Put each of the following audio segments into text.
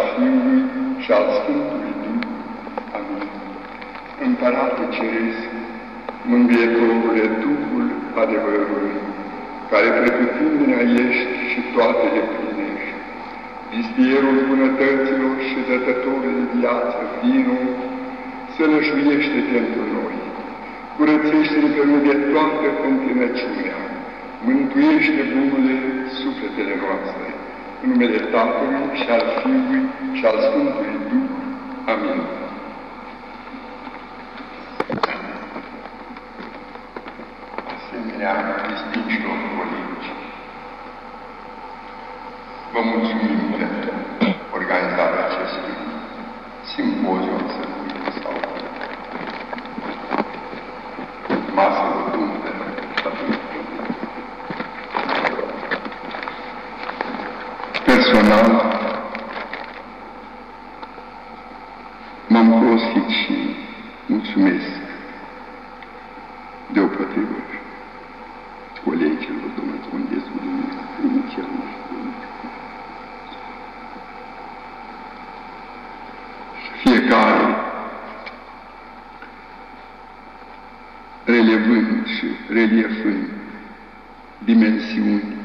Fiului și al Sfântului Duh. Amin. Împărate Ceresc, Mângâietorule, Duhul adevărului, care pretutindeni ești și toate le plinești, vistierul bunătăților și dătătorul de viață, vino, să lășuiește pentru noi, curățește-ne pe noi de toată întinăciunea, mântuiește bunule sufletele noastre, în numele Tatălui și al Fiului și al Sfântului Duh. Amin. Asemenea, distinșilor colegi, vă mulțumim pentru organizarea acestui simpozion sau masă rotundă. Personal, m-am folosit și mulțumesc deopotrivă colegilor, domnul Condescu, inițial, nu știu. Și fiecare, relevând și reliefând dimensiuni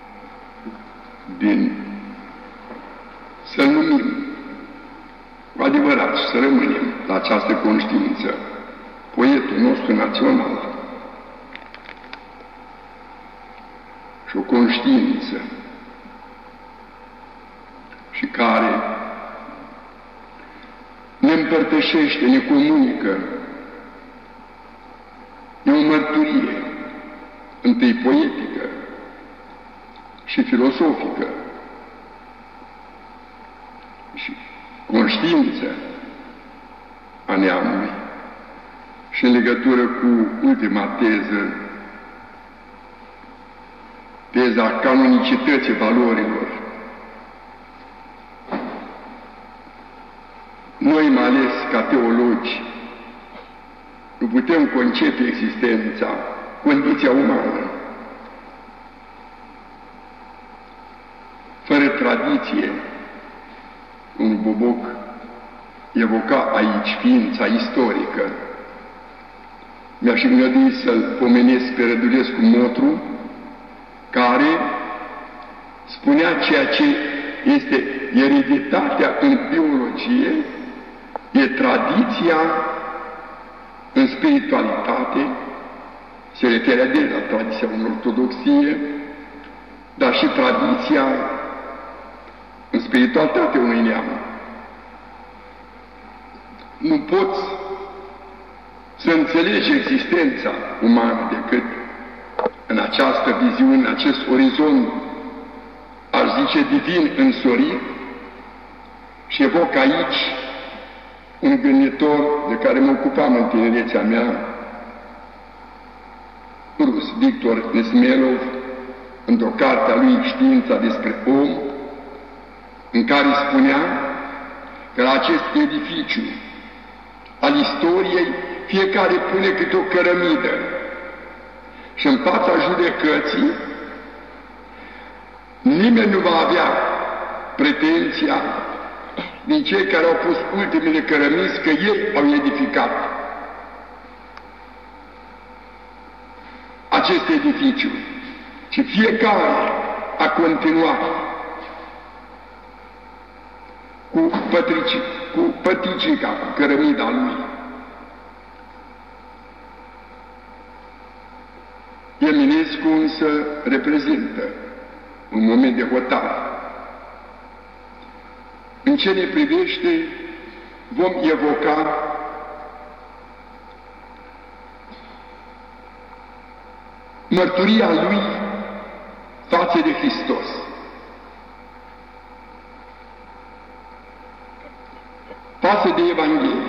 din, să-l numim cu adevărat și să rămânem la această conștiință, poetul nostru național, și o conștiință și care ne împărtășește, ne comunică, e o mărturie, întâi poetică și filosofică și conștiință a neamului și în legătură cu ultima teză, teza canonicității valorilor. Noi, mai ales ca teologi, nu putem concepe existența, condiția umană, fără tradiție. Un Boboc evoca aici ființa istorică. Mi-aș îngădui să-l pomenesc pe Rădulescu Motru, care spunea ceea ce este ereditatea în biologie, e tradiția în spiritualitate, se referea de la tradiția în ortodoxie, dar și tradiția în spiritualitate unui neam. Nu poți să înțelegi existența umană decât în această viziune, în acest orizont, aș zice, divin însorit, și evoc aici un gânditor de care mă ocupam în tinerețea mea, rus, Victor Nesmelov, într-o carte a lui Știința despre om, în care spunea că la acest edificiu al istoriei fiecare pune câte o cărămidă și în fața judecății nimeni nu va avea pretenția din cei care au pus ultimele cărămizi că ei au edificat acest edificiu, ci fiecare a continuat cu păticica, cu cărămida lui. Eminescu însă reprezintă un moment de hotare. În ce ne privește, vom evoca mărturia lui față de Hristos. Față de Evanghelie.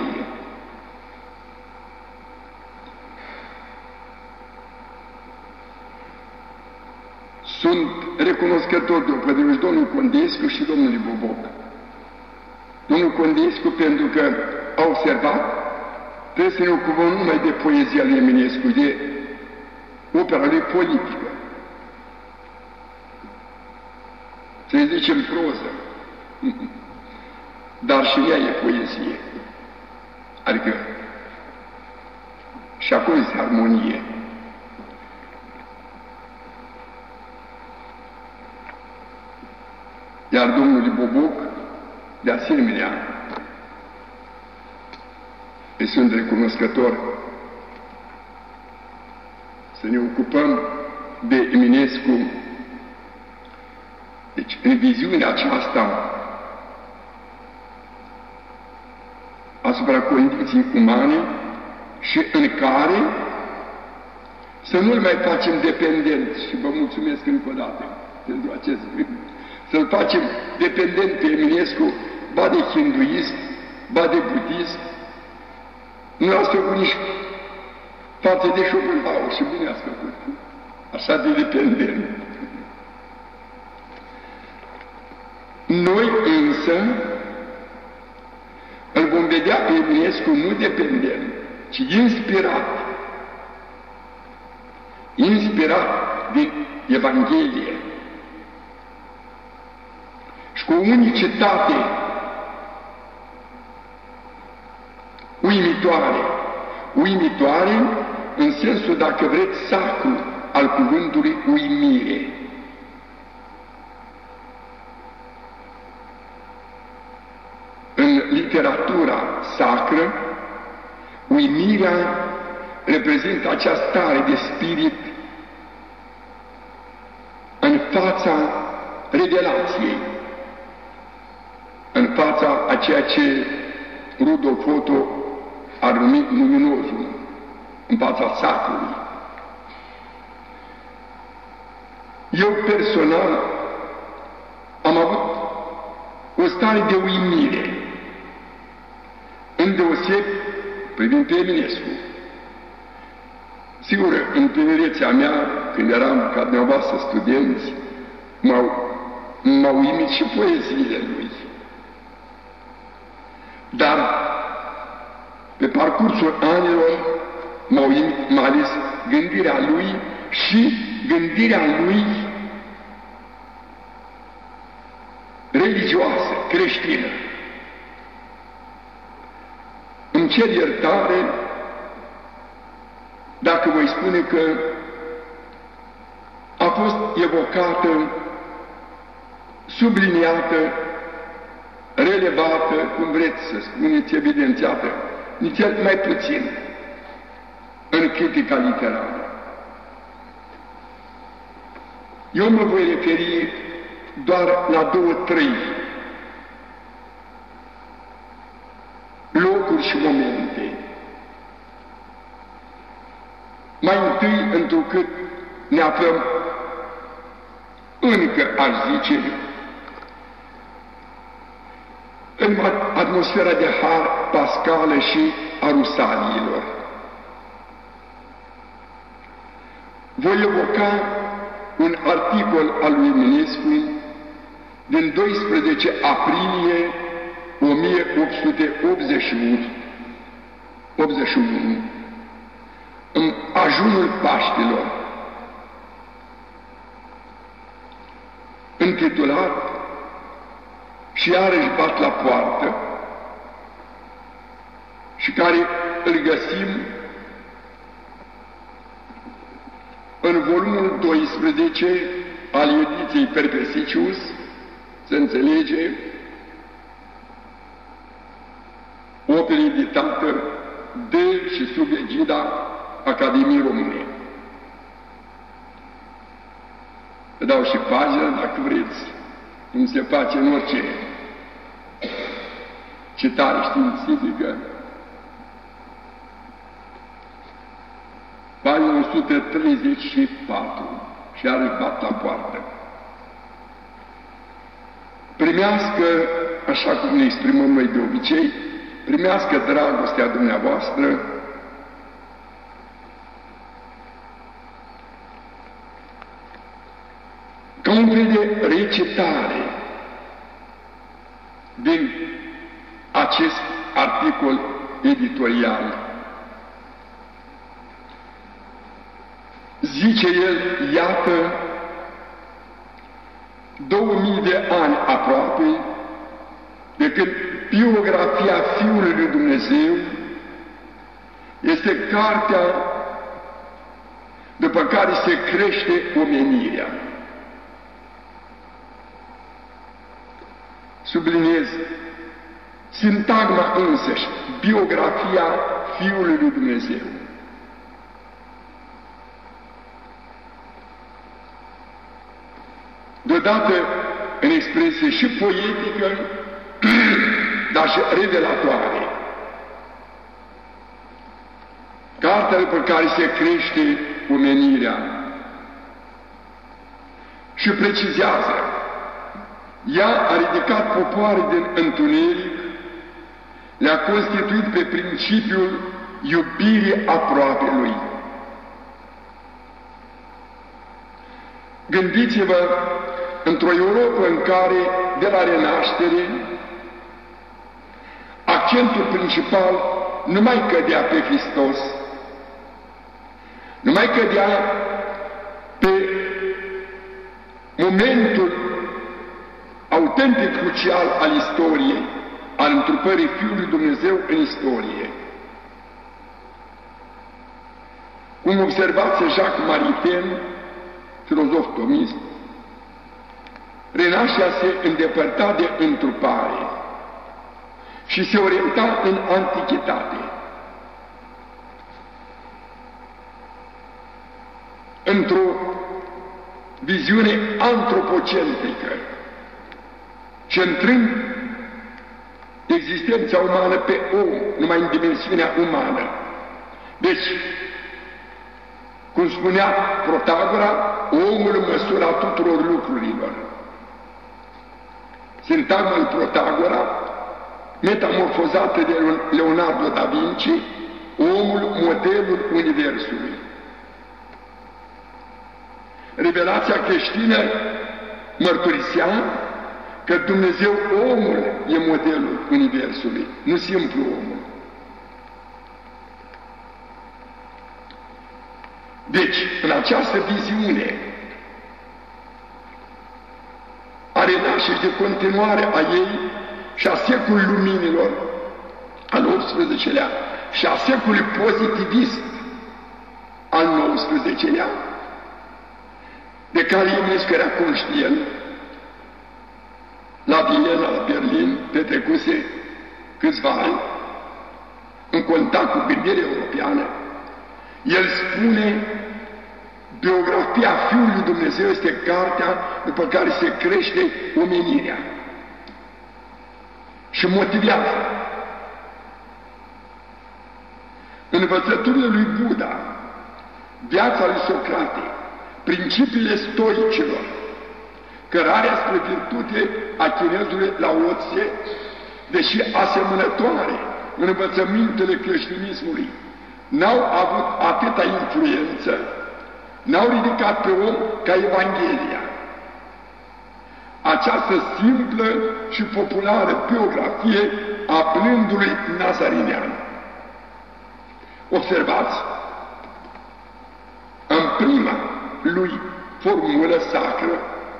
Sunt recunoscător deopotrivă și domnul Condescu și domnului Boboc. Domnul Condescu, pentru că a observat, trebuie să ne ocupăm numai de poezia lui Eminescu, de opera lui politică. Să-i zicem proză. dar și ea e poezie. Adică și acolo este armonie. Iar domnul Boboc, de asemenea, îi sunt recunoscător să ne ocupăm de Eminescu. Deci, în viziunea aceasta asupra condiției umane și în care să nu-l mai facem dependent, și vă mulțumesc încă o dată pentru acest gând, să-l facem dependent pe Eminescu, ba de hinduist, ba de budist. Nu l-ați făcut nici față de Schopenhauer și bine ați făcut, așa de dependent. Noi însă îl vom vedea pe Eminescu nu dependent, ci inspirat. Inspirat de Evanghelie. Și cu o unicitate uimitoare. Uimitoare în sensul, dacă vreți, sacru al cuvântului uimire. În literatura sacră, uimirea reprezintă acea stare de spirit în fața revelației, în fața a ceea ce Rudolf Otto a numit luminozul, în fața sacrului. Eu personal am avut o stare de uimire, îndeoseb privind pe Eminescu. Sigur, în tinerețea mea, când eram ca dumneavoastră studenți, m-au uimit și poeziile lui. Dar, pe parcursul anilor, m-au uimit mai ales gândirea lui și gândirea lui religioasă, creștină. Îmi cer iertare dacă voi spune că a fost evocată, subliniată, relevată, cum vreți să spuneți, evidențiată, nici mai puțin în critica literară. Eu mă voi referi doar la 2-3 locuri și momente. Mai întâi, întrucât ne aflăm încă, aș zice, în atmosfera de har pascală și a rusaliilor. Voi evoca un articol al lui Eminescu din 12 aprilie 1881, în ajunul Paștilor, intitulat Și iarăși bat la poartă, și care îl găsim în volumul 12 al ediției Perpesicius, se înțelege, operă editată de și sub egida Academiei Române. Vă dau și pagina, dacă vreți, cum se face în orice citare științifică. Pagina 134, și iarăși bat la poartă. Primească, așa cum ne exprimăm noi de obicei, primească dragostea dumneavoastră ca un fel de recitare din acest articol editorial. Zice el, iată, 2000 de ani aproape, de când biografia Fiului lui Dumnezeu este cartea după care se crește omenirea. Subliniez, sintagma însăși, biografia Fiului lui Dumnezeu. Deodată în expresie și poetică, dar și revelatoare. Cartea după care se crește omenirea și precizează. Ea a ridicat popoare din întuneric, le-a constituit pe principiul iubirii aproapelui. Gândiți-vă într-o Europă în care, de la Renaștere, accentul principal nu mai cădea pe Hristos, nu mai cădea pe momentul autentic crucial al istoriei, al întrupării Fiului Dumnezeu în istorie. Cum observați Jacques Maritain, filozof tomist, Renașterea se îndepărta de întrupare și se orienta în antichitate. Într-o viziune antropocentrică, centrând existența umană pe om, numai în dimensiunea umană. Deci, cum spunea Protagora, omul măsura tuturor lucrurilor. Sintagma lui Protagora, metamorfozată de Leonardo da Vinci, omul, modelul universului. Revelația creștină mărturisea că Dumnezeu, omul, e modelul universului, nu simplu omul. Deci, în această viziune a renașterii de continuare a ei și a secolului luminilor al XVIII-lea și a secolului pozitivist al XIX-lea, de care Eminescu era conștient, la Viena, la Berlin, petrecuse câțiva ani, în contact cu gândirea europeană, el spune, biografia Fiului lui Dumnezeu este cartea după care se crește omenirea. Și motivează. Învățăturile lui Buddha, viața lui Socrate, principiile stoicilor, cărarea spre virtute a chinezului Lao Tse, deși asemănătoare în învățămintele creștinismului, n-au avut atâta influență, n-au ridicat pe om ca Evanghelia. Această simplă și populară biografie a blândului nazarinean. Observați, în prima lui formulă sacră,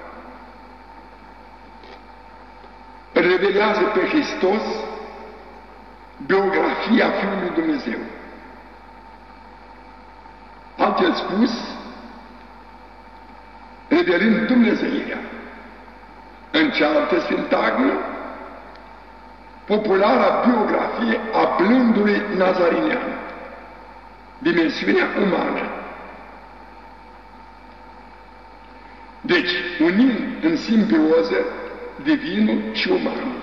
revelează pe Hristos biografia Fiului Dumnezeu. Altfel spus, revelând Dumnezeirea. În cealaltă sintagmă, populara biografie a blândului nazarinean, dimensiunea umană. Deci, unind în simbioză divinul și umanul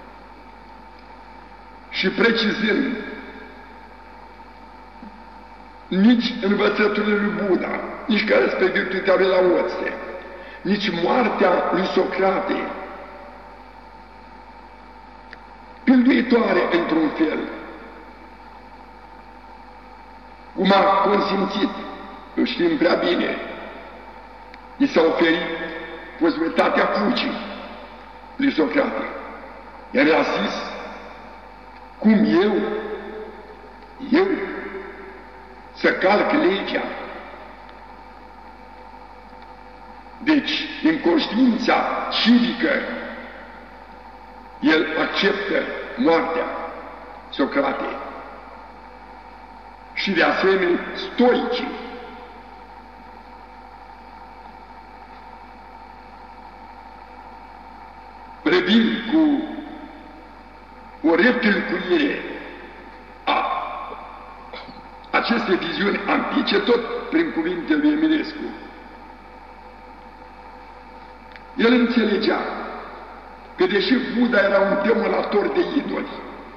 și precizând nici învățăturile lui Buddha, nici care spre virtutea lui Lao Tse, nici moartea lui Socrate, pilduitoare într-un fel, cum a consimțit, îl știm prea bine, i s-a oferit posibilitatea crucii lui Socrate. Iar i-a zis, cum eu să calc legea. Deci, din conștiința civică El acceptă moartea, Socrate, și de asemenea stoicii. Revin cu o retâlcuire a aceste viziuni antice, tot prin cuvintele lui Eminescu. El înțelegea că deși Buddha era un demolator de idoli,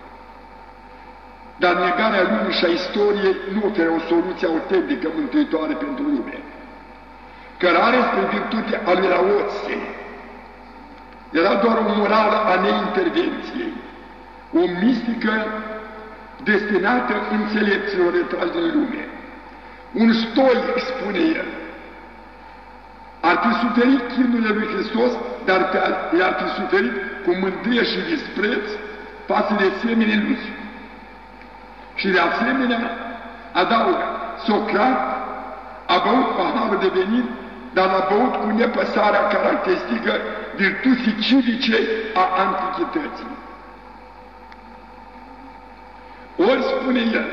dar negarea lumii și a istoriei nu oferă o soluție autentică mântuitoare pentru lume. Cărare spre virtutea a lui Laotse era doar o morală a neintervenției, o mistică destinată înțelepților retrași din lume. Un stoic, spune el, ar fi suferit chinurile lui Hristos, dar i-ar fi suferit cu mândrie și dispreț față de semenii lui. Și de asemenea, adaugă, Socrat a băut paharul de venit, dar l-a băut cu nepăsarea caracteristică virtuții civice a antichității. Ori, spune el,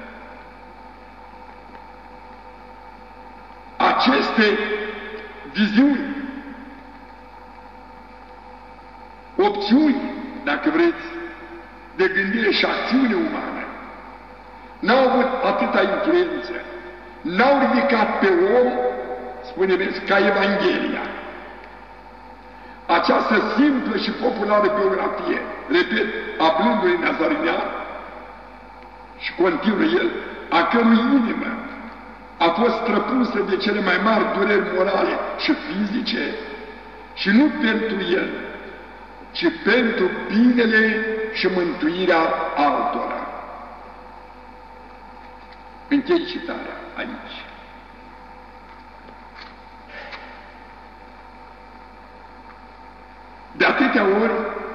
aceste viziuni, opțiuni, dacă vreți, de gândire și acțiune umană, n-au avut atâta influență, n-au ridicat pe om, spune ca Evanghelia. Această simplă și populară biografie, repet, a blândului nazarinean, și continuă el, a cărui inimă a fost străpunsă de cele mai mari dureri morale și fizice, și nu pentru el, ci pentru binele și mântuirea altora. Închei citarea aici. De atâtea ori,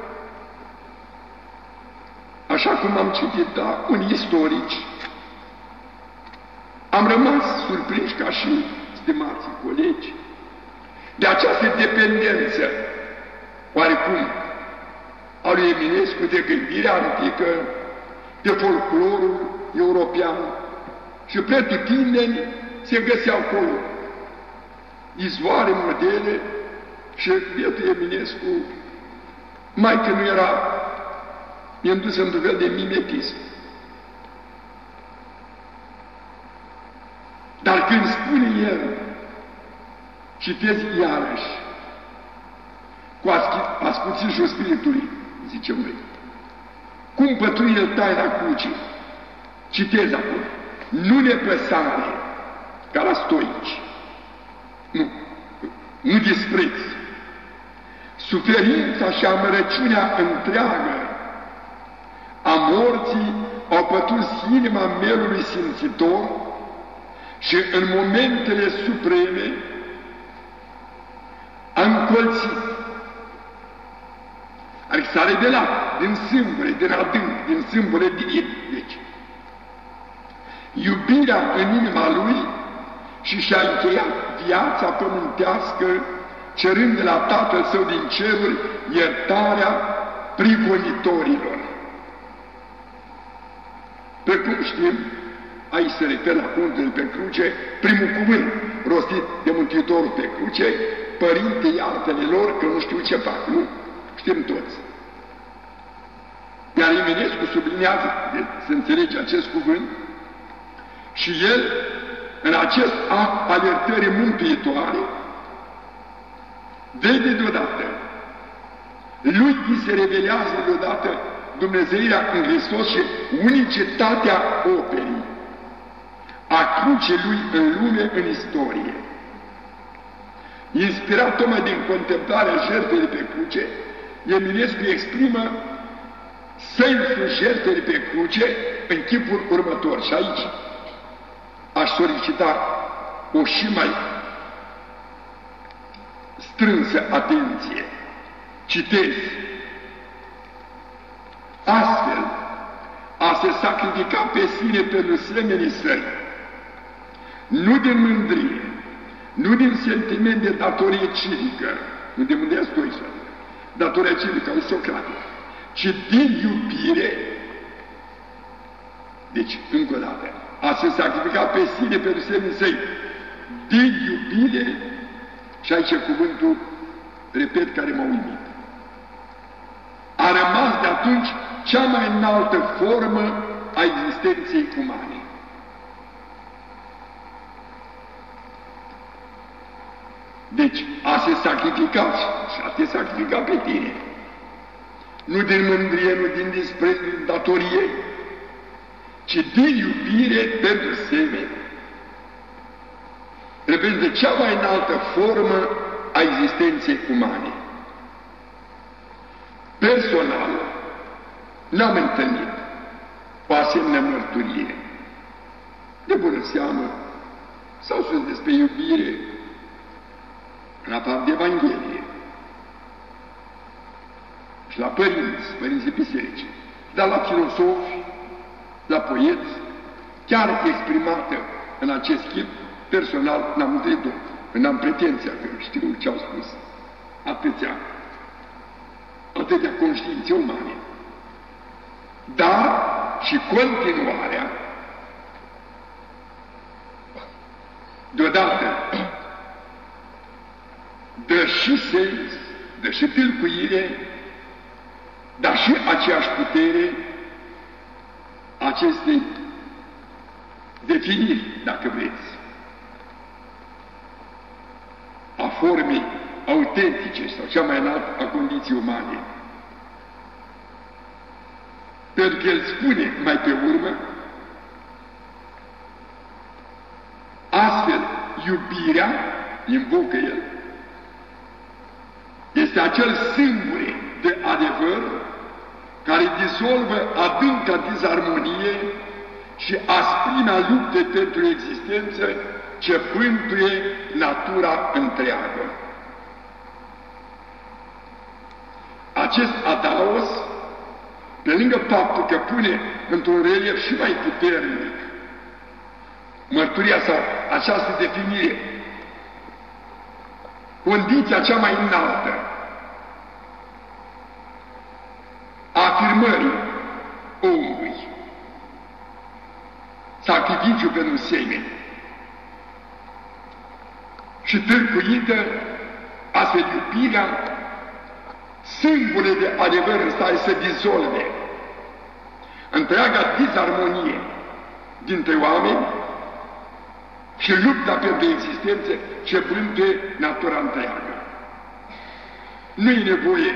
așa cum am citit unii istorici, am rămas surprinși ca și stimații colegi de această dependență, oarecum, a lui Eminescu de gândirea antică, de folclorul european, și pretutindeni se găseau acolo izvoare, modele, și bietul Eminescu, mai că nu era indus într-un fel de mimetism. Dar când spune el, citez iarăși, cu ascuțișul Spiritului, zicem noi, cum pătrunde el taina crucii, citez acum, nu nepăsare, ca la stoici, nu dispreț, suferința și amărăciunea întreagă a morții au pătruns inima melului simțitor și în momentele supreme a încolțit, adică s-a revelat din sâmbure, din adânc, din sâmbure divin, deci, iubirea în inima lui și și-a încheiat viața pământească cerând de la Tatăl Său din ceruri iertarea prigonitorilor. Precum știm, aici se referă la cuvântul pe cruce, primul cuvânt rostit de Mântuitorul pe cruce, Părinte, iartă-le lor că nu știu ce fac, nu? Știm toți. Iar Eminescu sublinează, să înțelege acest cuvânt, și el, în acest act al iertării mântuitoare, vede deodată, lui îi se revelează deodată Dumnezeirea în Hristos și unicitatea operii, a crucii lui în lume, în istorie. Inspirat tocmai din contemplarea jertfei pe cruce, Eminescu exprimă sensul jertfei pe cruce în chipul următor. Și aici aș solicita o și mai strânsă atenție. Citez. Astfel, a se sacrifica pe sine pentru semenii săi, nu din mândrie, nu din sentiment de datorie civică, nu de mândria stoică, datoria civică al Socrate, ci din iubire. Deci, încă o dată, a se sacrifica pe sine pentru semnii săi, din iubire, și aici cuvântul, repet, care m-a uimit. A rămas de atunci cea mai înaltă formă a existenței umane. Deci, a se sacrifica și a te sacrifica pe tine. Nu din mândrie, nu din dispreț, din datorie, ci din iubire pentru semeni. Reprezintă cea mai înaltă formă a existenței umane. Personal, n-am întâlnit o asemenea mărturie. De bună seamă, s-au spus despre iubire la part de Evanghelie și la părinții bisericii, dar la filosofi, la poeți, chiar exprimată în acest chip, personal n-am întâlnit-o, n-am pretenția că știu ce au spus atâtea conștiințe umane. Dar și continuarea, deodată, dă și sens, dă și tâlcuire, dar și aceeași putere acestei definiri, dacă vreți, a formei autentice sau cea mai înaltă a condiției umane. Pentru că el spune mai pe urmă, astfel iubirea, invocă el, este acel sâmbure de adevăr care dizolvă adânca disarmonie și asprimea luptei pentru existență ce bântuie natura întreagă. Acest adaos, pe lângă faptul că pune într-un relief și mai puternic mărturia sau această definire, condiția cea mai înaltă a afirmării omului, sacrificiu pentru semeni, și tâlcuită astfel iubirea, sâmbure de adevăr în stare să dizolve întreaga disarmonie dintre oameni și lupta pentru existență ce bântuie natura întreagă. Nu e nevoie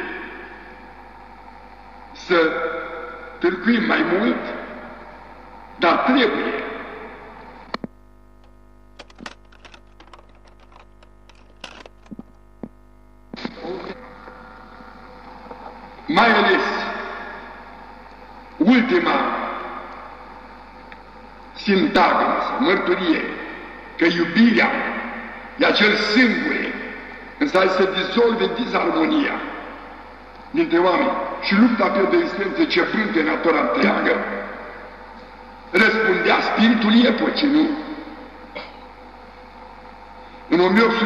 să tâlcuim mai mult, dar trebuie. Mai ales ultima sintagmă sau mărturie că iubirea e acel sâmbure în stare să dizolve disarmonia dintre oameni și lupta pentru existență ce bântuie natura întreagă, răspundea spiritul epocii, nu? În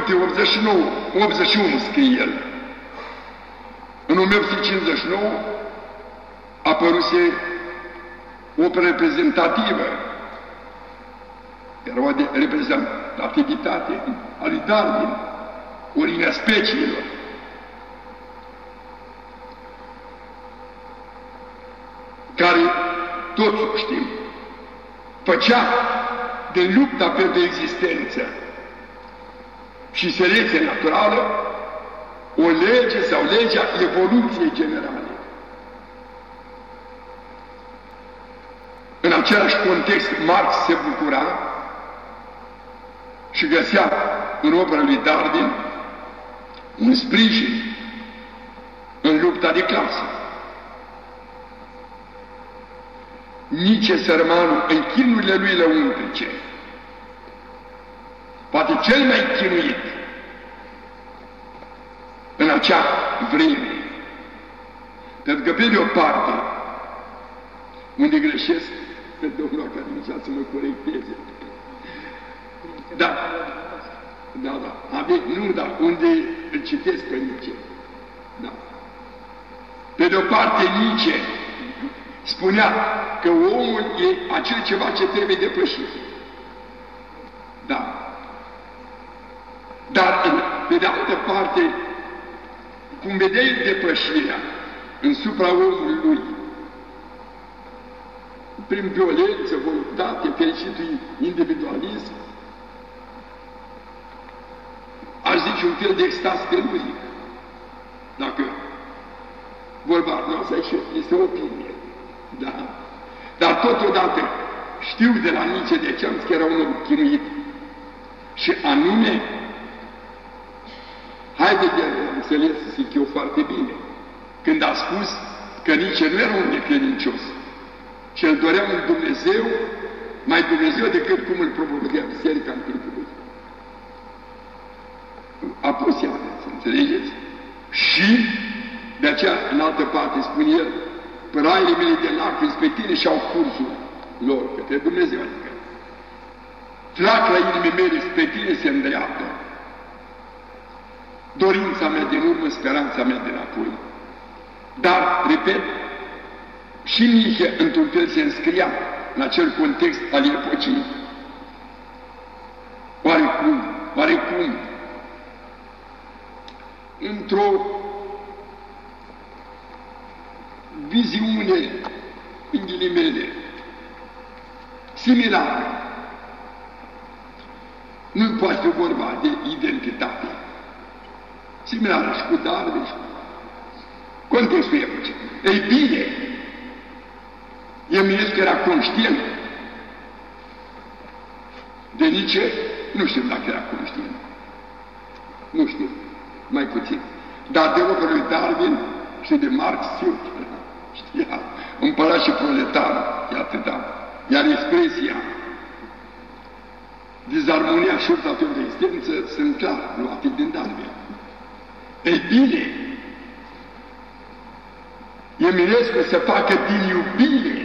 1881 scrie el. În 1859 apăruse o reprezentativă, era o reprezentativitate a lui Darwin, Oriunea speciilor. Care, toți știm, făcea de lupta pentru existență și selecție naturală o lege sau legea evoluției generale. În același context, Marx se bucura și găsea în opera lui Darwin un sprijin în lupta de clasă. Nici sărmanul în chinurile lui lăuntrice, poate cel mai chinuit în acea vreme. Pentru că, pe de o parte, unde greșesc, pe domnul academician să mă corecteze. Da, unde îl citesc pe Nice. Da. Pe de-o parte, Nietzsche spunea că omul e acel ceva ce trebuie depășit. Da. Dar, pe de altă parte, cum vedea el depășirea în supra omului lui, prin violență, voluptate, fericitul individualism, aș zice un fel de extaz teluzic. Dacă vorba noastră este o opinie. Da. Dar totodată știu de la Nietzsche de ce am zis că era un om chinuit. Și anume, haideți de înțeles, zic eu foarte bine, când a spus că Nietzsche nu era un necredincios, ci îl dorea un Dumnezeu, mai Dumnezeu decât cum îl propovădea biserica în timpul lui. A pus ea, să înțelegeți? Și, de aceea, în altă parte, spune el, păraile mele de lacrimi spre tine și-au cursul lor, către Dumnezeu, adică. Flacăra inimii mele spre tine se îndreaptă. Dorința mea din urmă, speranța mea de înapoi. Dar, repet, și Nietzsche, într-un fel, se înscria în acel context al epocii. Oarecum, într-o viziune, în ghilimele, similară. Nu poate fi vorba de identitate. Similară și cu Darwin și cu contextul epocii. Ei bine, Eminescu era conștient de Nietzsche, nu știu dacă era conștient. Nu știu, mai puțin. Dar de opera lui Darwin și de Marx știa, împărat și proletar, e atâta. Iar expresia dizarmonia și urta fel de existență sunt clar luate din Darwin. Ei bine, Eminescu se facă din iubire,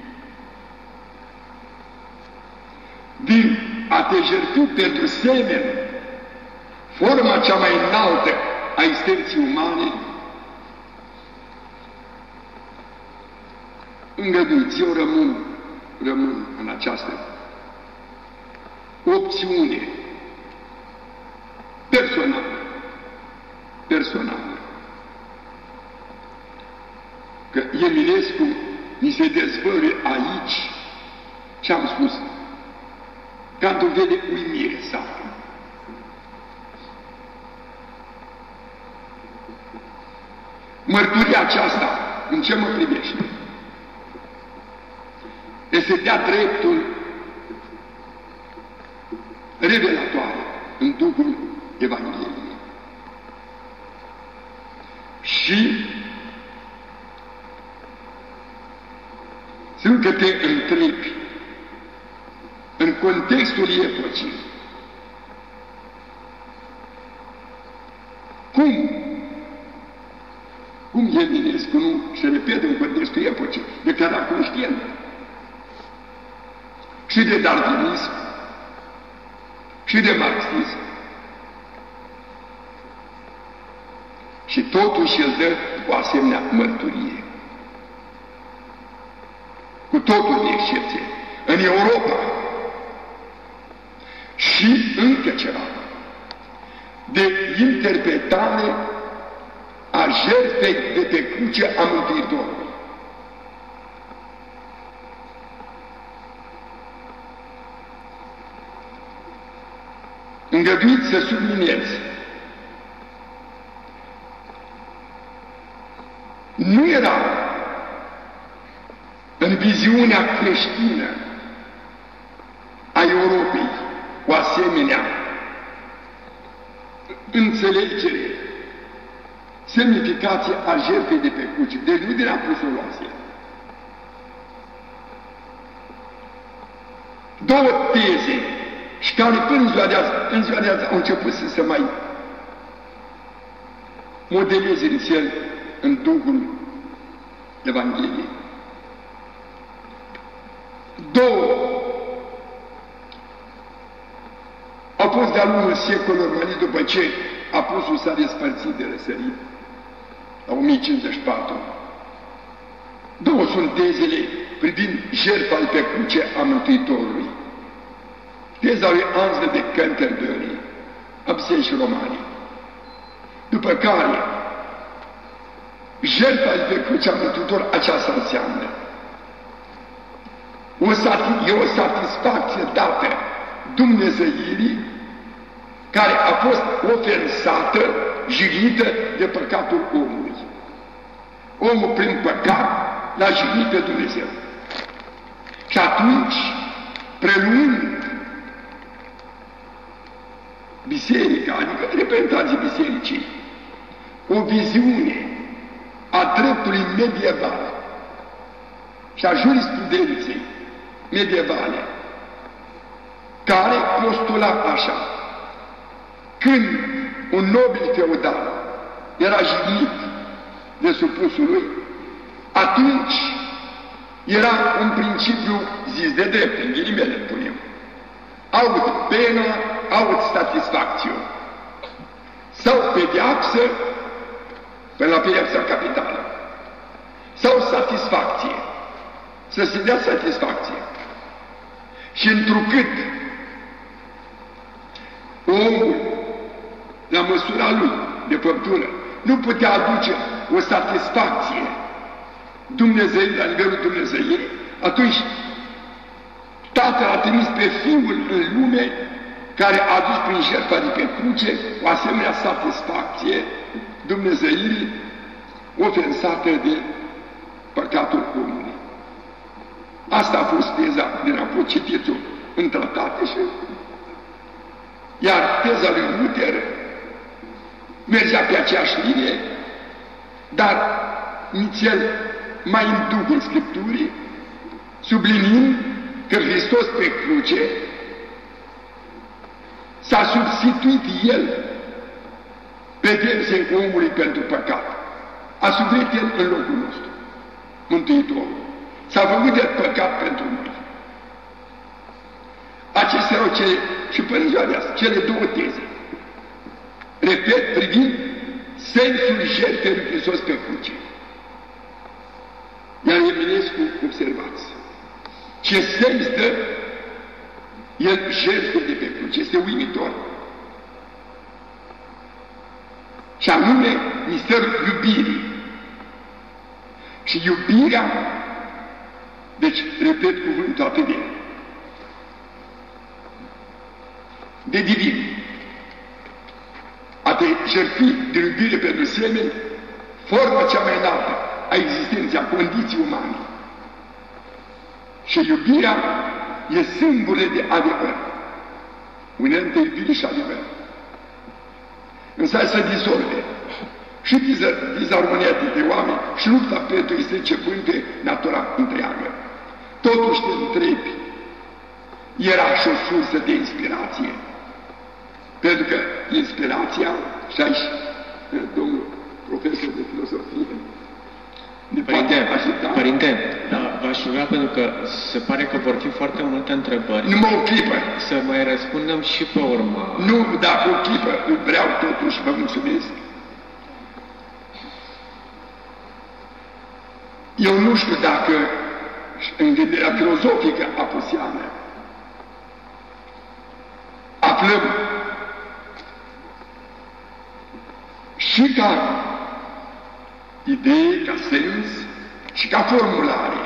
din a te jertfi pentru semen, forma cea mai înaltă a existenței umane, îngăduiți, eu rămân în această opțiune personală. Că Eminescu ni se dezvăluie aici ce am spus, ca într-un fel de uimire sacră. Mărturia aceasta, în ce mă privește, este de-a dreptul revelatoare în Duhul Evangheliei. Și sunt că te întrebi în contextul epocii cum Eminescu nu se repede în contextul epocii, declara conștient și de darwinism și de marxism. Și totuși el dă o asemenea mărturie. Cu totul de excepție. În Europa și încă ceva de interpretare a jertfei de pe cruce a Mântuitorului. Îngăduiți să subliniez. Nu era în viziunea creștină a Europei o asemenea înțelegere, semnificație a jertfei de pe cruce. Deci nu din apostolosie. Două teze și care până în ziua de azi au început să se mai modeleze în Duhul Evangheliei. Două au fost de-a lungul secolului, după ce Apostolul s-a despărțit de răsărit, la 1054, sunt tezele privind jertfa pe cruce a Mântuitorului. Teza lui Ansel de Canterbury, Absenși Romani, după care jertfa pe cruce a Mântuitorului aceasta înseamnă e o satisfacție dată Dumnezeirii care a fost ofensată, jignită de păcatul omului. Omul prin păcat l-a jignit pe Dumnezeu. Și atunci, preluând biserica, adică reprezentanții bisericii, o viziune a dreptului medieval și a jurisprudenței medievale, care postula așa: când un nobil feudal era jignit de supusul lui, atunci era un principiu zis de drept, în ghilimele punem, aut pena, aut satisfacțiu, sau pedeapsă până la pedeapsa capitală, sau satisfacție, să se dea satisfacție. Și întrucât omul, la măsura lui de făptură, nu putea aduce o satisfacție Dumnezeu, la nivelul Dumnezeirii, atunci Tatăl a trimis pe Fiul în lume, care a adus prin jertfa de pe cruce o asemenea satisfacție Dumnezeirii ofensată de păcatul omului. Asta a fost teza din apoi, citiți-o în tratate și... Iar teza lui Luther mergea pe aceeași linie, dar nițel mai în Duhul Scripturii, subliniind că Hristos pe cruce s-a substituit El pedepsei omului pentru păcat. A suferit El în locul nostru, Mântuitorul. S-a făcut de păcat pentru noi. Acestea erau cele, și până ziua de azi, cele două teze. Repet, privind sensul jertfei lui Hristos pe cruce. Iar Eminescu, observați, ce sens dă el jertfei de pe cruce. Este uimitor. Și anume, misterul iubirii. Și iubirea, deci, repet cuvântul atât de divin, a te jertfi de iubire pentru semeni, forma cea mai înaltă a existenței, a condiției umane. Și iubirea e sâmbure de adevăr. Uneam de iubire și adevăr. Însă să dizolve și dizarmonia dintre oameni și lupta pentru începând pe natura întreagă. Totuși te întrebi, era și o sursă de inspirație. Pentru că inspirația, și aici, domnul profesor de filosofie, Părinte, v-aș ruga, pentru că se pare că vor fi foarte multe întrebări. Numai o clipă. Să mai răspundem și pe urmă. Nu, dacă o clipă, vreau totuși, vă mulțumesc. Eu nu știu dacă în gândirea filozofică apuseană aflăm și ca idee, ca sens și ca formulare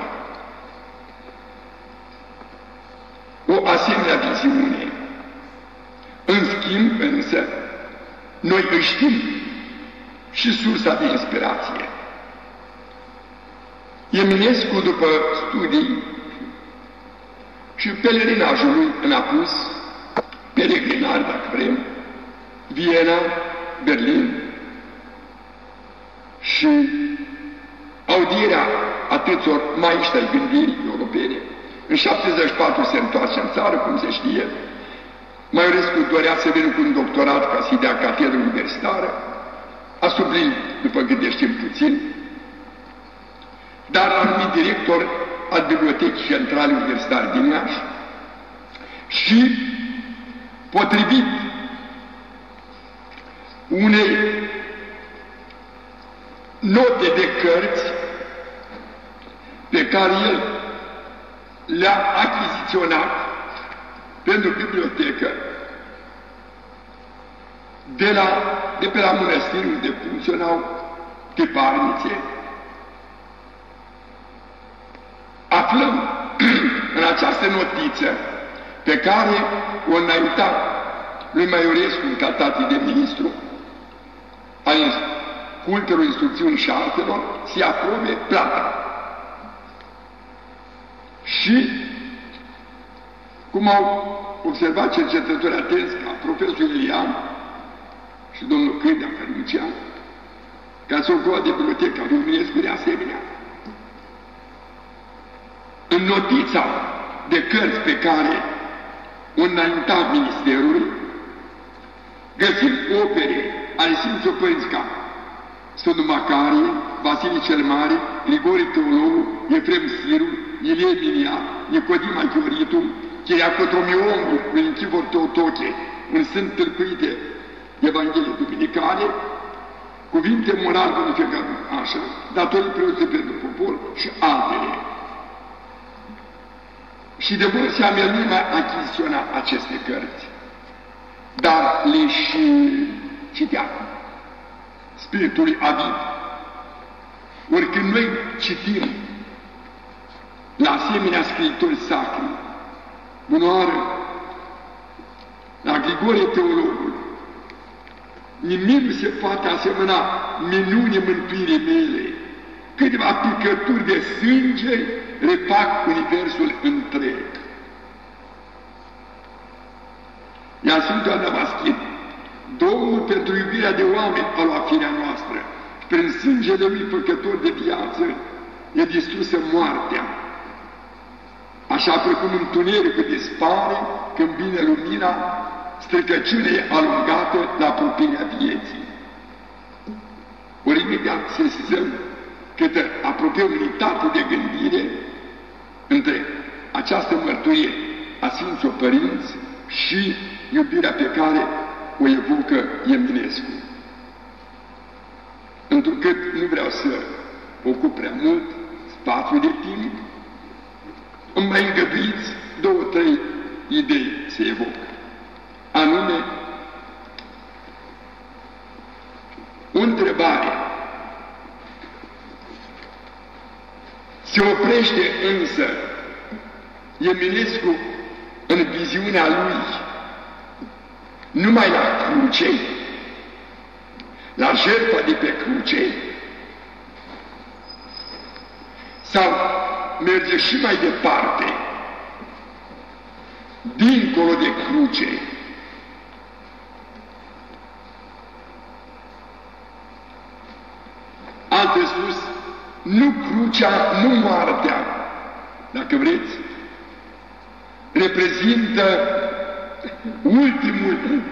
o asemenea viziune. În schimb, însă, noi îi știm și sursa de inspirație. Eminescu, după studii și pelerinajul lui în apus, peregrinari, dacă vrem, Viena, Berlin, și audierea atâțor maiști ai gândirii europene. În 74 se întoarce în țară, cum se știe. Maiorescu dorea să vină cu un doctorat ca să-i dea catedră universitară. A sublinit, după câte știm puțin, dar a numit director al Bibliotecii Centrale Universitare din Iași și, potrivit unei note de cărți pe care el le-a achiziționat pentru bibliotecă de pe la mănăstiri unde funcționau tiparnițe. Aflăm în această notiță pe care o înainta lui Maiorescu în calitate de ministru al cultelor, instrucțiuni și artelor, se aprobe plata. Și, cum au observat cercetători atenți ca profesorul Ilian și domnul Cândea Cărmician, ca să o goa de biblioteca lui Eminescu de asemenea, în notița de cărți pe care o înainta Ministerului, găsim opere ale Sfinților Părinți ca Sfântul Macarie, Vasile cel Mare, Grigore Teologul, Efrem Sirul, Ilie Minia, Nicodim Aghioritul, Chiriacotromionul, lui Închivor Teotoche, în Sfânt tâlcuite Evanghelie Duminicale, cuvinte morale bonificate, așa, datorii preoții pentru popor și altele. Și de bună seamă el nu mai achiziționa aceste cărți, dar le și citea spiritului avid. Ori când noi citim la asemenea scriitori sacri, bunoară, la Grigore Teologul, nimic nu se poate asemăna minunii mântuirii mele. Câteva picături de sânge refac universul întreg. Iar Sfântul Adamaschin, Domnul pentru iubirea de oameni a luat firea noastră, prin sângele lui făcător de viață e distrusă moartea. Așa precum întunericul dispare când vine lumina, stricăciunea e alungată la apropierea vieții. Ori imediat sesizăm câtă apropie unitate de gândire între această mărturie a Sfinților Părinți și iubirea pe care o evocă Eminescu. Întrucât nu vreau să ocup prea mult spațiu de timp, îmi mai îngăduiți 2-3 idei să evoc. Anume, o întrebare. Se oprește însă Eminescu în viziunea lui numai la cruce, la jertfa de pe cruce, sau merge și mai departe, dincolo de cruce, altfel spus, nu crucea, nu moartea, dacă vreți, reprezintă ultimul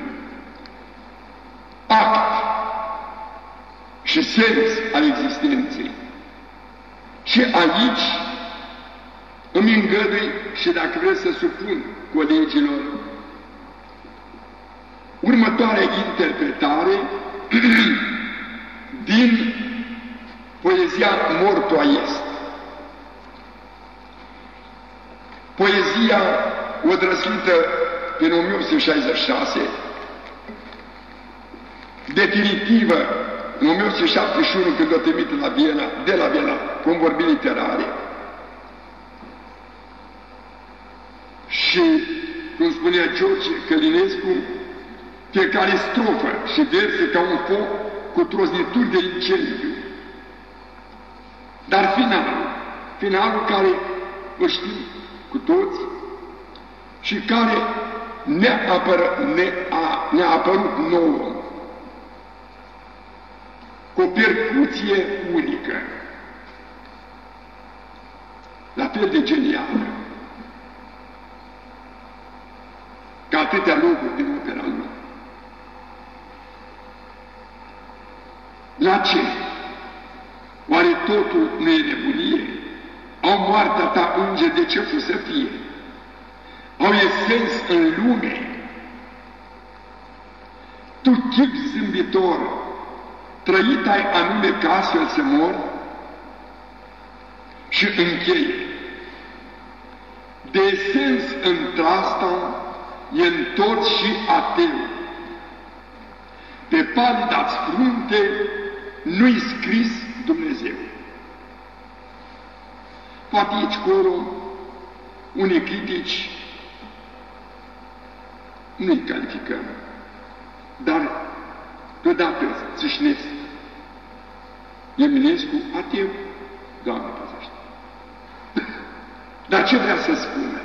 act și sens al existenței. Și aici îmi îngădui și dacă vreți să supun colegilor următoarea interpretare din poezia Mortua Est. Poezia odrăslită în 1966, definitivă în 1971 când o trimite la Viena, de la Viena, convorbiri literare. Și, cum spunea George Călinescu, fiecare strofă și verse ca un foc cu troznituri de incendiu. Dar finalul care o știm cu toți și care ne-a apărut nouă, cu o percuție unică, la fel de genială, ca atâtea locuri din opera lui. La ce? Oare totul nu e nebunie? Au moartea ta înger de ce fu să fie? Au esens în lume? Tu, chip zâmbitor, trăit ai anume ca astfel să mor? Și închei. De sens într-asta e întors și ateu. Pe palida-ți frunte nu-i scris Dumnezeu. Poate aici coro unii critici nu-i calificăm, dar deodată țâșnesc. Eminescu, ateu, Doamne păzește. Dar ce vrea să spună?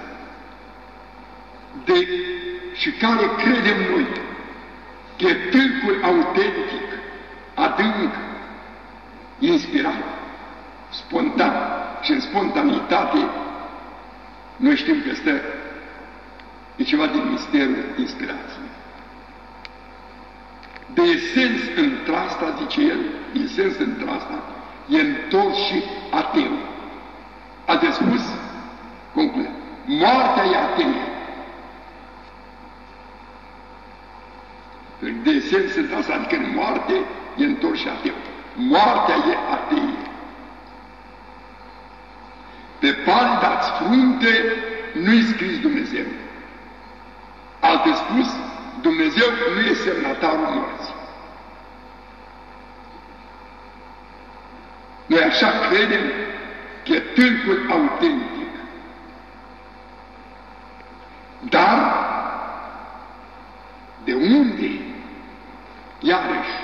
Și care credem noi că e tâlcul autentic, adânc, inspirat, spontan și în spontanitate, noi știm că stă e ceva din misterul inspirației. De esens într-asta, zice el, esens într-asta, e întors și ateu. A de spus, concluzie, moartea e ateie. De esens într-asta, adică în moarte, e întors și ateu. Moartea e ateie. Pe palida-ți frunte nu-i scris Dumnezeu. Alte spus, Dumnezeu nu e semnatarul morții. Noi așa credem că e tâlcul autentic. Dar, de unde, iarăși,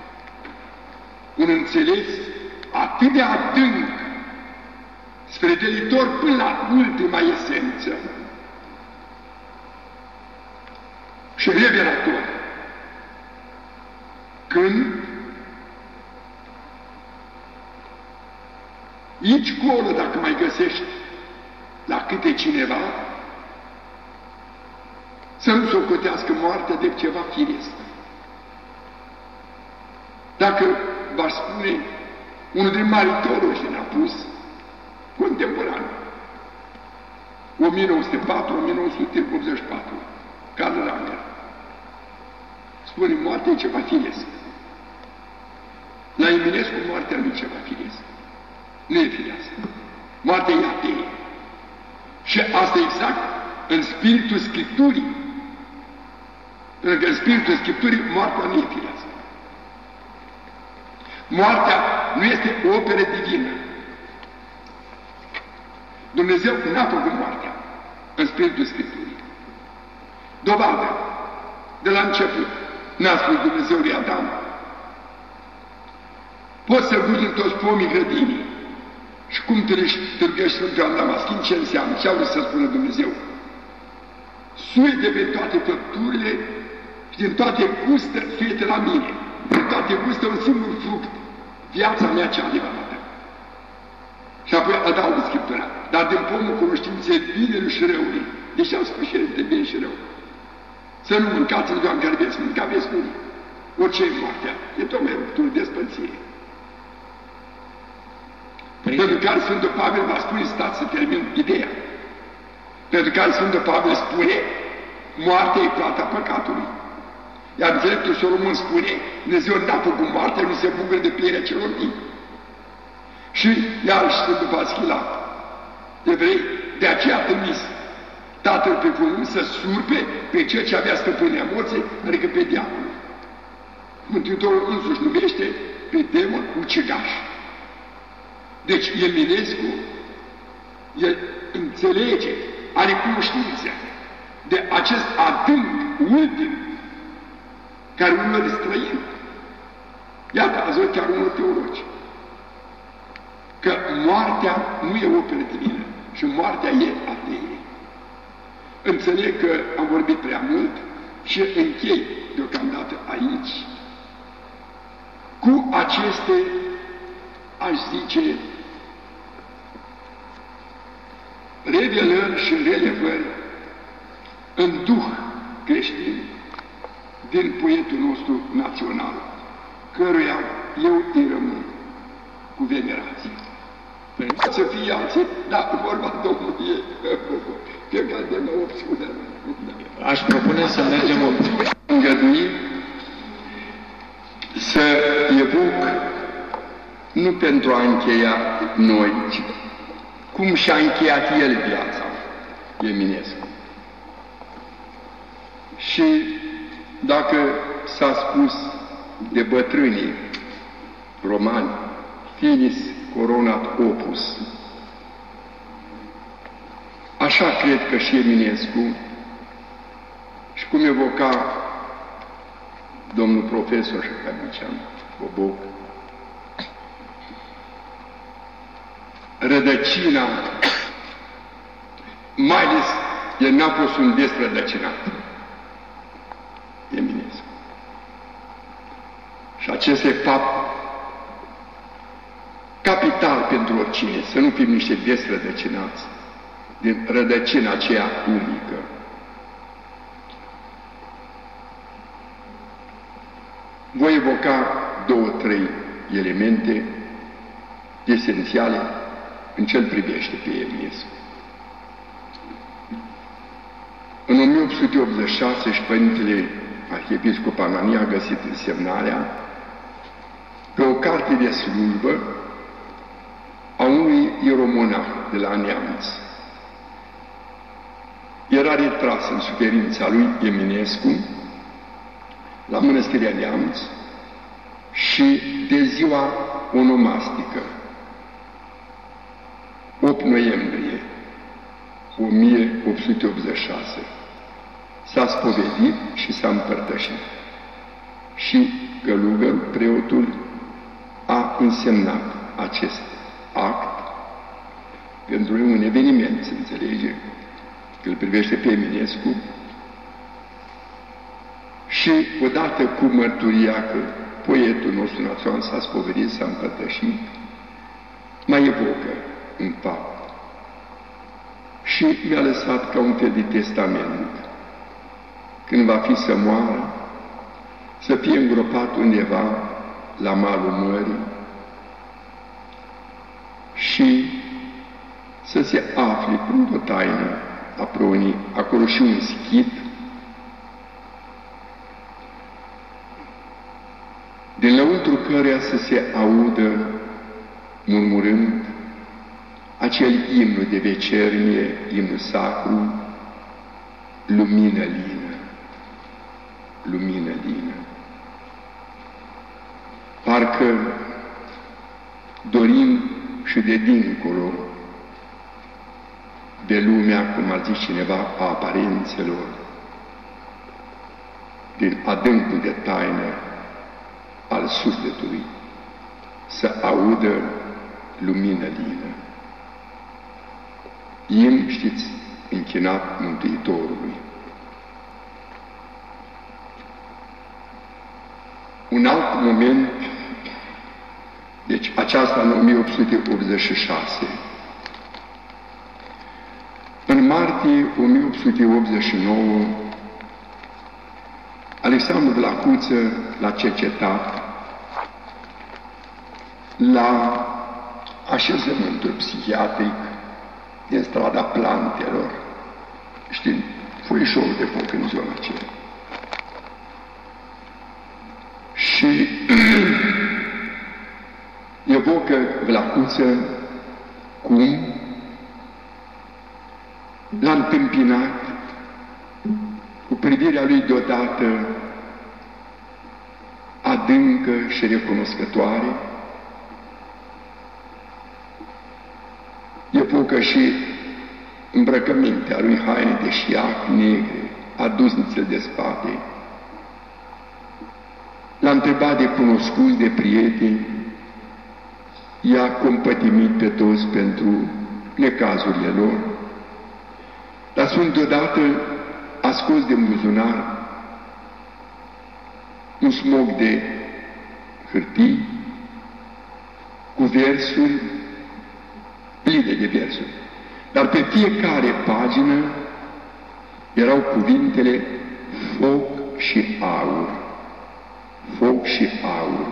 un înțeles atât de adânc, sfredelitor până la ultima esență, și revelator, când aici colo, dacă mai găsești la câte cineva, să nu socotească moartea de ceva firesc. Dacă v-aș spune unul din mari teologi din apus, contemporan, 1904-1984, Karl Rahner, spune, moartea e ceva firesc. La Eminescu, moartea nu e ceva firesc. Nu e firească. Moartea e ateie. Și asta exact în spiritul Scripturii. Pentru că în spiritul Scripturii, moartea nu e firească. Moartea nu este o operă divină. Dumnezeu n-a făcut moartea în spiritul Scripturii. Dovadă, de la început, n-a spus Dumnezeu lui Adam, poți să guzi în toți pomii grădinii. Și cum târgăși Sfântul Ioan Damaschin, ce înseamnă? Ce a vrut să spună Dumnezeu? Suite pe toate făpturile și din toate gustă, suite la mine. Din toate gustă un singur fruct, viața mea cea adevărată. Și apoi adaugă Scriptura. Dar din pomul cunoștinței binelui și răului, deși au spus și el de bine și rău. Să nu mâncați în ziua în care veți mânca, veți muri. Orice e moartea, e tocmai ruptură de spălțire. Pentru care Sfântul Pavel va spune, stați să termin ideea. Pentru care Sfântul Pavel spune, moartea e plata păcatului. Iar înțeleptul Solomon spune, Dumnezeu n-a făcut moartea, nu se bucură de pielea celor vii. Și iarăși Sfântul Paschila, evrei, de aceea a trimis Tatăl pe pământ să surpe pe cel ce avea stăpânia morții, adică pe diavol. Mântuitorul însuși numește pe demon ucigaș. Deci Eminescu, el înțelege, are cunoștință de acest adânc ultim care unul străin. Iată, azi chiar unul teologi. Că moartea nu e operă divină și moartea e ateie. Înțeleg că am vorbit prea mult și închei deocamdată aici cu aceste, aș zice, revelări și relevări în duh creștin din poetul nostru național, căruia eu îi rămân cu venerație. Să fie alții, dar vorba Domnului e fiecare de la opțiune. Aș propune să mergem îngădui să evoc, nu pentru a încheia noi, ci cum și-a încheiat el viața, Eminescu. Și dacă s-a spus de bătrânii romani, finis coronat opus, așa cred că și Eminescu, și cum evoca domnul profesor Șăcămicean Boboc, rădăcina, mai ales el n-a fost un desrădăcinat, Eminescu. Și acest e fapt capital pentru oricine, să nu fim niște desrădăcinați din rădăcina aceea unică. Voi evoca 2-3 elemente esențiale în ce-l privește pe Eminescu. În 1886 și Părintele Arhiepiscop Anania a găsit însemnarea pe o carte de slujbă a unui ieromonah de la Neamț. Era retras în suferința lui Eminescu la Mănăstirea Neamț și de ziua onomastică, 8 noiembrie 1886, s-a spovedit și s-a împărtășit. Și călugărul, preotul, a însemnat acest act pentru un eveniment, se înțelege, că îl privește pe Eminescu, și odată cu mărturia că poetul nostru național s-a spovedit, s-a împărtășit, mai evocă în fapt. Și mi-a lăsat ca un fel de testament, când va fi să moară, să fie îngropat undeva la malul mării și să se afle printr-o taină a pronii, acolo și un schit din lăuntru căreia să se audă murmurând acel imn de vecernie, imn sacru, lumină lină, lumină lină. Parcă dorim și de dincolo de lumea, cum ar zice cineva, a aparențelor, din adâncul de taină al sufletului, să audă lumină lină. Imn, știți, închinat Mântuitorului. Un alt moment, deci aceasta în 1886. În martie 1889, Alexandru de la Cuță l-a cercetat la așezământul psihiatric din strada Plantelor, știind, foișorul de foc în zona aceea. Și evocă Vlacuță cum l-a întâmpinat cu privirea lui deodată adâncă și recunoscătoare. Evocă și îmbrăcămintea lui, haine de șiac negre, adusnițe de spate. L-a întrebat de cunoscuți, de prieteni, i-a compătimit pe toți pentru necazurile lor. Dar sunt deodată a scos din buzunar un smog de hârtii cu versuri pline de versuri. Dar pe fiecare pagină erau cuvintele foc și aur. Foc și aur.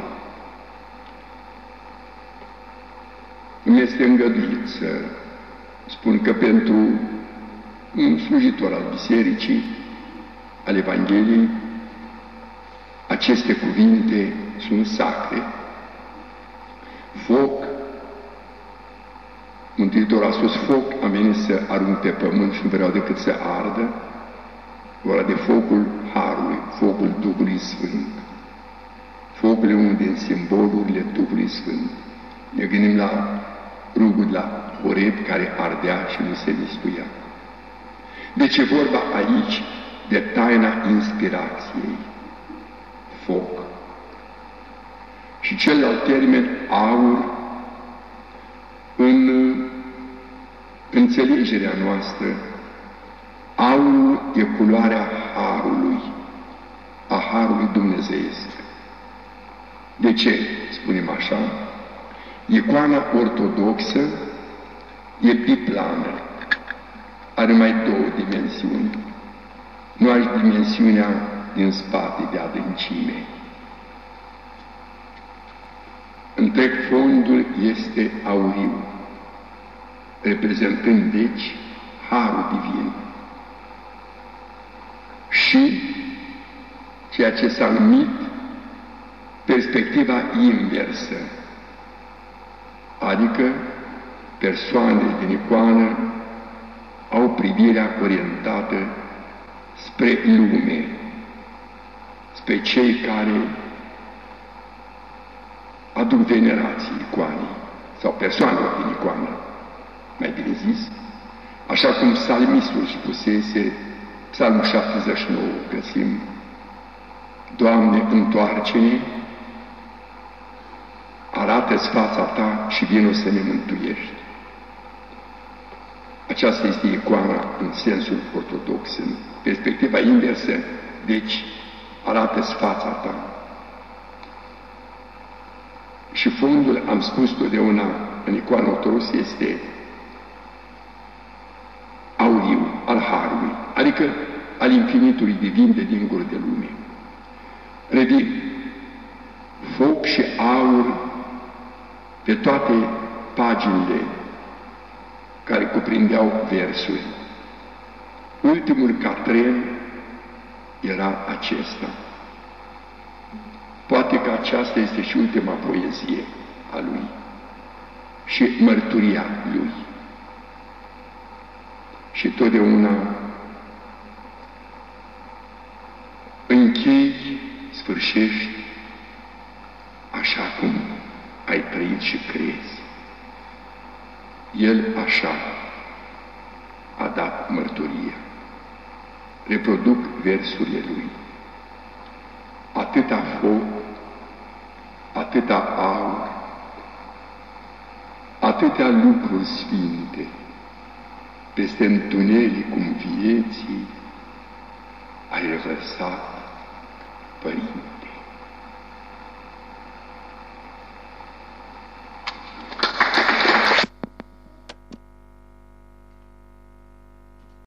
Îmi este îngăduit să spun că pentru un slujitor al Bisericii, al Evangheliei, aceste cuvinte sunt sacre. Foc Mântuitorul a spus, foc am venit să arunc pe pământ și nu vreau decât să ardă, vorba de focul Harului, focul Duhului Sfânt. Focul e unul din simbolurile Duhului Sfânt. Ne gândim la rugul la Horeb care ardea și nu se mistuia. Deci e vorba aici de taina inspirației, foc. Și celălalt termen, aur, în înțelegerea noastră, aurul e culoarea harului, a harului dumnezeiesc. De ce spunem așa? Icoana ortodoxă e biplană, are mai două dimensiuni. Nu are dimensiunea din spate de adâncime. Întreg fondul este auriu, reprezentând deci harul divin. Și ceea ce s-a numit perspectiva inversă, adică persoanele din icoană au privirea orientată spre lume, spre cei care aduc venerații icoanei sau persoanelor din icoană, mai bine zis, așa cum psalmistul spusese, Psalmul 79, găsim, Doamne, întoarce-ne, arată-ți fața Ta și vino să ne mântuiești. Aceasta este icoana în sensul ortodox, în perspectiva inversă, deci arată-ți fața Ta. Și fondul, am spus totdeauna, în icoana ortodoxă este auriu, al harului, adică al infinitului divin de dincolo de lume. Revin, foc și aur pe toate paginile care cuprindeau versuri. Ultimul catren era acesta. Poate că aceasta este și ultima poezie a lui și mărturia lui. Și totdeauna închei, sfârșești așa cum ai trăit și crezi. El așa a dat mărturie. Reproduc versurile lui. Atâta foc, atâta aur, atâtea lucruri sfinte, peste întunericul vieții ai lăsat, Părinte.